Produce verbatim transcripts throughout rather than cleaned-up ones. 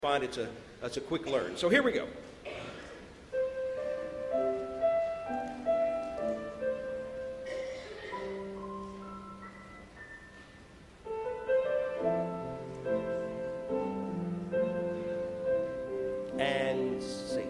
Find it's a, it's a quick learn. So here we go. And sing.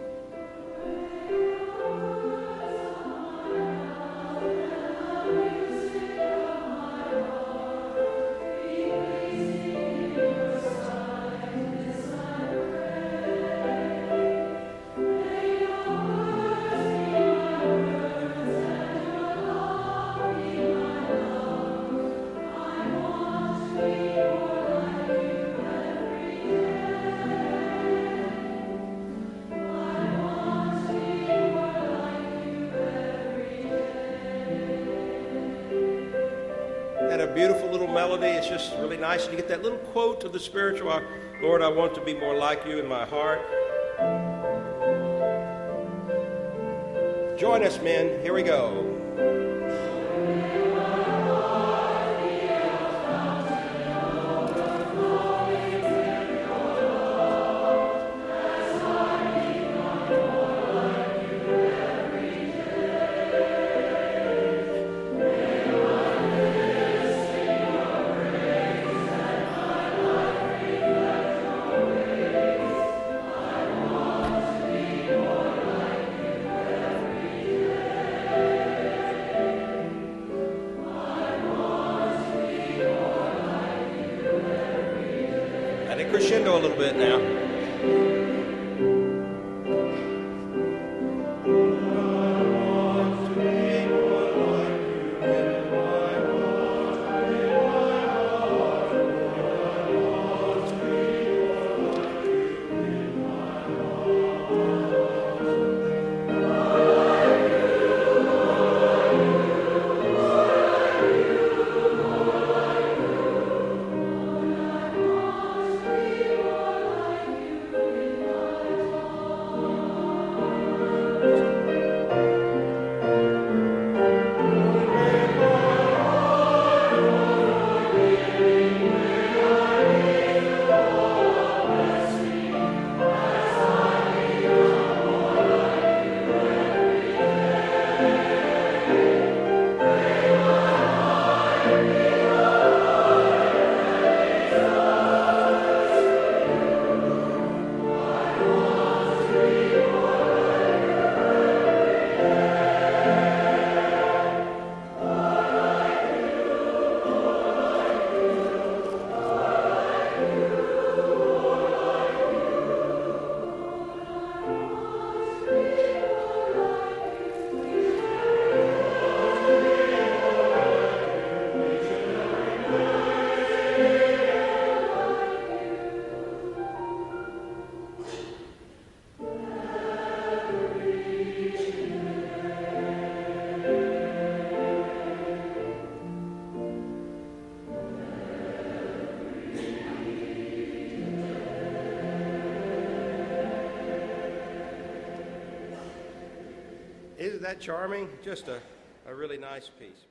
And a beautiful little melody. It's just really nice. And you get that little quote of the spiritual, Lord, I want to be more like you in my heart. Join us, men. Here we go. Crescendo a little bit now. Isn't that charming? Just a, a really nice piece.